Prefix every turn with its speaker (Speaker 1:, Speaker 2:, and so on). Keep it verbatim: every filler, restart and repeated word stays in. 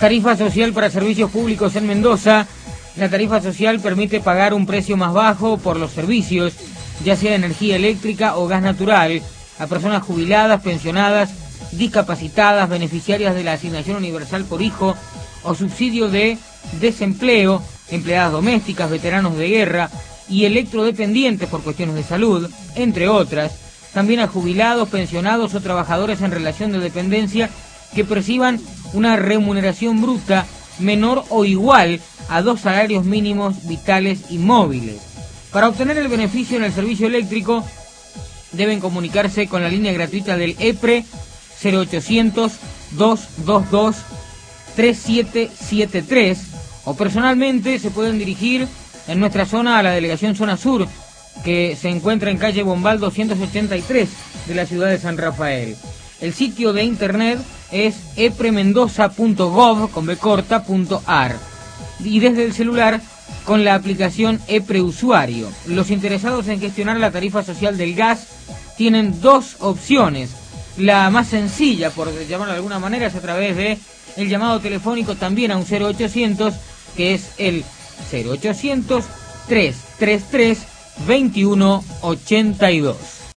Speaker 1: Tarifa social para servicios públicos en Mendoza. La tarifa social permite pagar un precio más bajo por los servicios, ya sea energía eléctrica o gas natural, a personas jubiladas, pensionadas, discapacitadas, beneficiarias de la asignación universal por hijo o subsidio de desempleo, empleadas domésticas, veteranos de guerra y electrodependientes por cuestiones de salud, entre otras. También a jubilados, pensionados o trabajadores en relación de dependencia que perciban una remuneración bruta menor o igual a dos salarios mínimos vitales y móviles. Para obtener el beneficio en el servicio eléctrico deben comunicarse con la línea gratuita del E P R E cero ochocientos, doscientos veintidós, treinta y siete setenta y tres o personalmente se pueden dirigir en nuestra zona a la delegación Zona Sur, que se encuentra en calle Bombal doscientos ochenta y tres de la ciudad de San Rafael. El sitio de internet es epremendoza punto gov con b corta punto ar y desde el celular con la aplicación ePreusuario. Los interesados en gestionar la tarifa social del gas tienen dos opciones. La más sencilla, por llamarlo de alguna manera, es a través de el llamado telefónico también a un cero ochocientos, que es el cero ochocientos, trescientos treinta y tres, veintiuno ochenta y dos.